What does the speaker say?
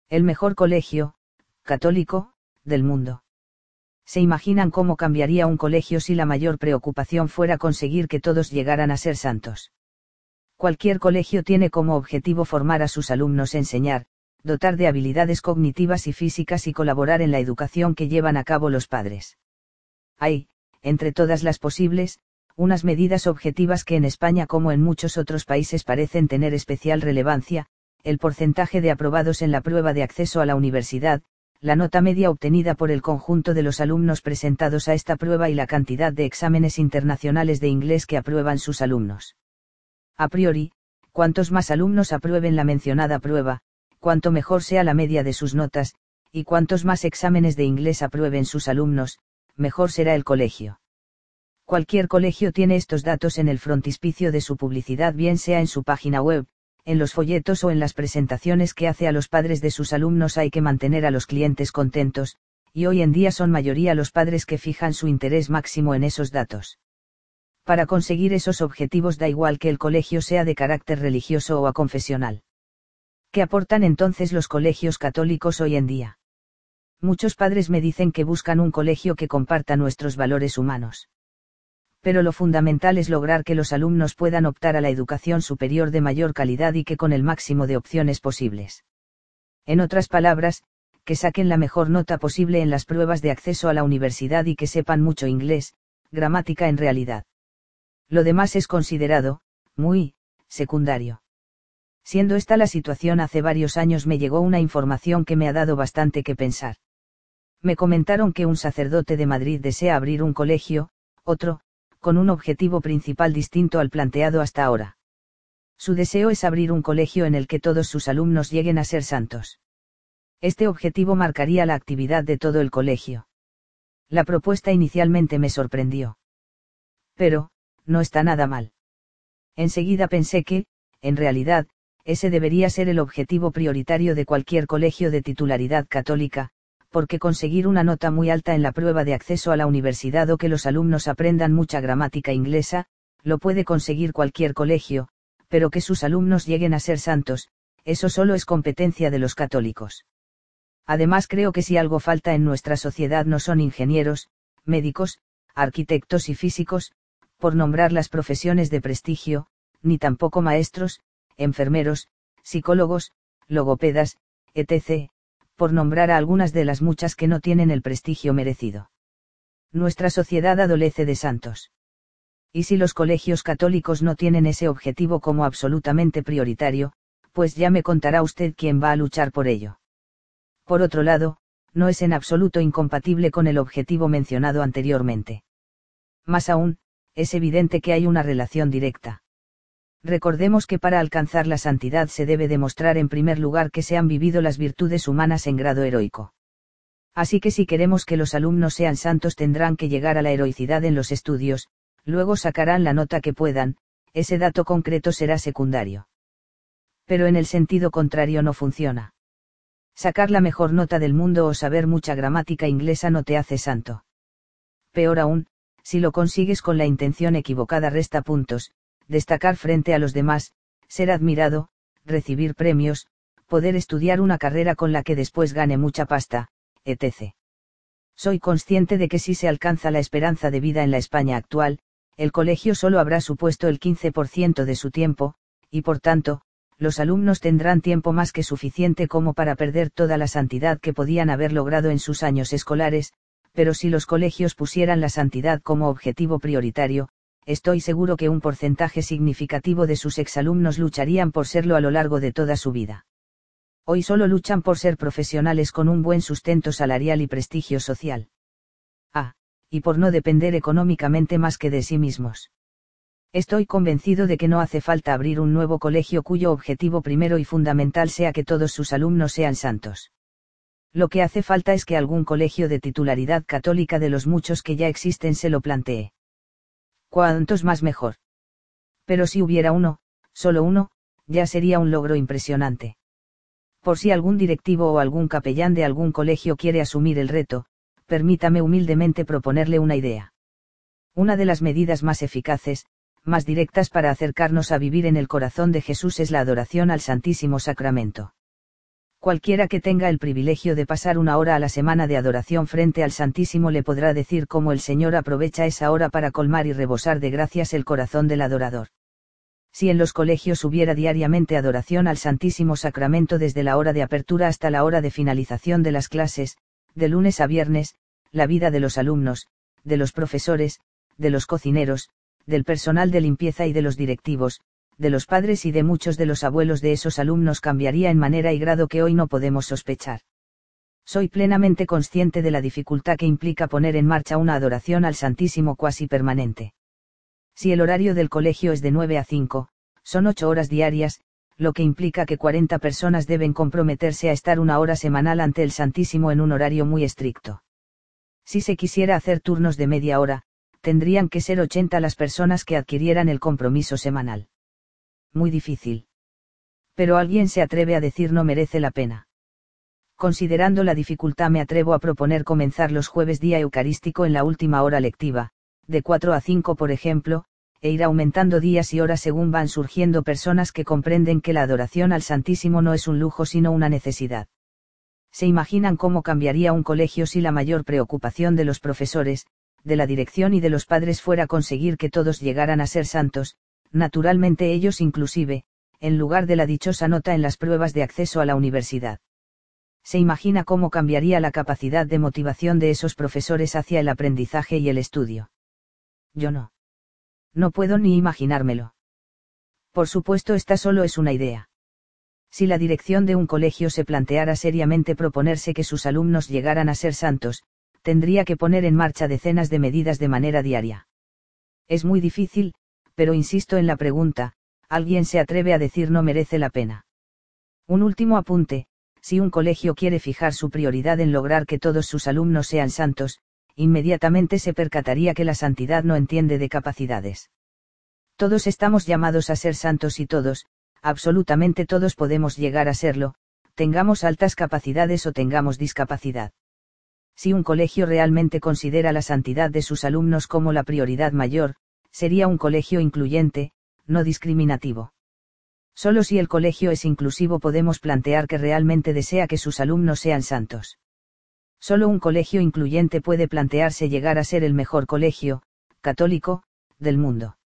El mejor colegio, católico, del mundo. ¿Se imaginan cómo cambiaría un colegio si la mayor preocupación fuera conseguir que todos llegaran a ser santos? Cualquier colegio tiene como objetivo formar a sus alumnos, enseñar, dotar de habilidades cognitivas y físicas y colaborar en la educación que llevan a cabo los padres. Hay, entre todas las posibles, unas medidas objetivas que en España como en muchos otros países parecen tener especial relevancia: el porcentaje de aprobados en la prueba de acceso a la universidad, la nota media obtenida por el conjunto de los alumnos presentados a esta prueba y la cantidad de exámenes internacionales de inglés que aprueban sus alumnos. A priori, cuantos más alumnos aprueben la mencionada prueba, cuanto mejor sea la media de sus notas, y cuantos más exámenes de inglés aprueben sus alumnos, mejor será el colegio. Cualquier colegio tiene estos datos en el frontispicio de su publicidad, bien sea en su página web, en los folletos o en las presentaciones que hace a los padres de sus alumnos. Hay que mantener a los clientes contentos, y hoy en día son mayoría los padres que fijan su interés máximo en esos datos. Para conseguir esos objetivos da igual que el colegio sea de carácter religioso o aconfesional. ¿Qué aportan entonces los colegios católicos hoy en día? Muchos padres me dicen que buscan un colegio que comparta nuestros valores humanos. Pero lo fundamental es lograr que los alumnos puedan optar a la educación superior de mayor calidad y que con el máximo de opciones posibles. En otras palabras, que saquen la mejor nota posible en las pruebas de acceso a la universidad y que sepan mucho inglés, gramática en realidad. Lo demás es considerado, muy, secundario. Siendo esta la situación, hace varios años me llegó una información que me ha dado bastante que pensar. Me comentaron que un sacerdote de Madrid desea abrir un colegio, otro, con un objetivo principal distinto al planteado hasta ahora. Su deseo es abrir un colegio en el que todos sus alumnos lleguen a ser santos. Este objetivo marcaría la actividad de todo el colegio. La propuesta inicialmente me sorprendió. Pero, no está nada mal. Enseguida pensé que, en realidad, ese debería ser el objetivo prioritario de cualquier colegio de titularidad católica, porque conseguir una nota muy alta en la prueba de acceso a la universidad o que los alumnos aprendan mucha gramática inglesa, lo puede conseguir cualquier colegio, pero que sus alumnos lleguen a ser santos, eso solo es competencia de los católicos. Además, creo que si algo falta en nuestra sociedad no son ingenieros, médicos, arquitectos y físicos, por nombrar las profesiones de prestigio, ni tampoco maestros, enfermeros, psicólogos, logopedas, etc., por nombrar a algunas de las muchas que no tienen el prestigio merecido. Nuestra sociedad adolece de santos. Y si los colegios católicos no tienen ese objetivo como absolutamente prioritario, pues ya me contará usted quién va a luchar por ello. Por otro lado, no es en absoluto incompatible con el objetivo mencionado anteriormente. Más aún, es evidente que hay una relación directa. Recordemos que para alcanzar la santidad se debe demostrar en primer lugar que se han vivido las virtudes humanas en grado heroico. Así que si queremos que los alumnos sean santos tendrán que llegar a la heroicidad en los estudios, luego sacarán la nota que puedan, ese dato concreto será secundario. Pero en el sentido contrario no funciona. Sacar la mejor nota del mundo o saber mucha gramática inglesa no te hace santo. Peor aún, si lo consigues con la intención equivocada resta puntos, destacar frente a los demás, ser admirado, recibir premios, poder estudiar una carrera con la que después gane mucha pasta, etc. Soy consciente de que si se alcanza la esperanza de vida en la España actual, el colegio solo habrá supuesto el 15% de su tiempo, y por tanto, los alumnos tendrán tiempo más que suficiente como para perder toda la santidad que podían haber logrado en sus años escolares, pero si los colegios pusieran la santidad como objetivo prioritario, estoy seguro que un porcentaje significativo de sus exalumnos lucharían por serlo a lo largo de toda su vida. Hoy solo luchan por ser profesionales con un buen sustento salarial y prestigio social. Y por no depender económicamente más que de sí mismos. Estoy convencido de que no hace falta abrir un nuevo colegio cuyo objetivo primero y fundamental sea que todos sus alumnos sean santos. Lo que hace falta es que algún colegio de titularidad católica de los muchos que ya existen se lo plantee. Cuantos más mejor. Pero si hubiera uno, solo uno, ya sería un logro impresionante. Por si algún directivo o algún capellán de algún colegio quiere asumir el reto, permítame humildemente proponerle una idea. Una de las medidas más eficaces, más directas para acercarnos a vivir en el corazón de Jesús es la adoración al Santísimo Sacramento. Cualquiera que tenga el privilegio de pasar una hora a la semana de adoración frente al Santísimo le podrá decir cómo el Señor aprovecha esa hora para colmar y rebosar de gracias el corazón del adorador. Si en los colegios hubiera diariamente adoración al Santísimo Sacramento desde la hora de apertura hasta la hora de finalización de las clases, de lunes a viernes, la vida de los alumnos, de los profesores, de los cocineros, del personal de limpieza y de los directivos, de los padres y de muchos de los abuelos de esos alumnos cambiaría en manera y grado que hoy no podemos sospechar. Soy plenamente consciente de la dificultad que implica poner en marcha una adoración al Santísimo cuasi permanente. Si el horario del colegio es de 9 a 5, son 8 horas diarias, lo que implica que 40 personas deben comprometerse a estar una hora semanal ante el Santísimo en un horario muy estricto. Si se quisiera hacer turnos de media hora, tendrían que ser 80 las personas que adquirieran el compromiso semanal. Muy difícil. Pero alguien se atreve a decir no merece la pena. Considerando la dificultad me atrevo a proponer comenzar los jueves día eucarístico en la última hora lectiva, de 4 a 5 por ejemplo, e ir aumentando días y horas según van surgiendo personas que comprenden que la adoración al Santísimo no es un lujo sino una necesidad. ¿Se imaginan cómo cambiaría un colegio si la mayor preocupación de los profesores, de la dirección y de los padres fuera conseguir que todos llegaran a ser santos, naturalmente ellos inclusive, en lugar de la dichosa nota en las pruebas de acceso a la universidad? ¿Se imagina cómo cambiaría la capacidad de motivación de esos profesores hacia el aprendizaje y el estudio? Yo no. No puedo ni imaginármelo. Por supuesto, esta solo es una idea. Si la dirección de un colegio se planteara seriamente proponerse que sus alumnos llegaran a ser santos, tendría que poner en marcha decenas de medidas de manera diaria. Es muy difícil, pero insisto en la pregunta, ¿alguien se atreve a decir no merece la pena? Un último apunte, si un colegio quiere fijar su prioridad en lograr que todos sus alumnos sean santos, inmediatamente se percataría que la santidad no entiende de capacidades. Todos estamos llamados a ser santos y todos, absolutamente todos podemos llegar a serlo, tengamos altas capacidades o tengamos discapacidad. Si un colegio realmente considera la santidad de sus alumnos como la prioridad mayor, sería un colegio incluyente, no discriminativo. Solo si el colegio es inclusivo podemos plantear que realmente desea que sus alumnos sean santos. Solo un colegio incluyente puede plantearse llegar a ser el mejor colegio, católico, del mundo.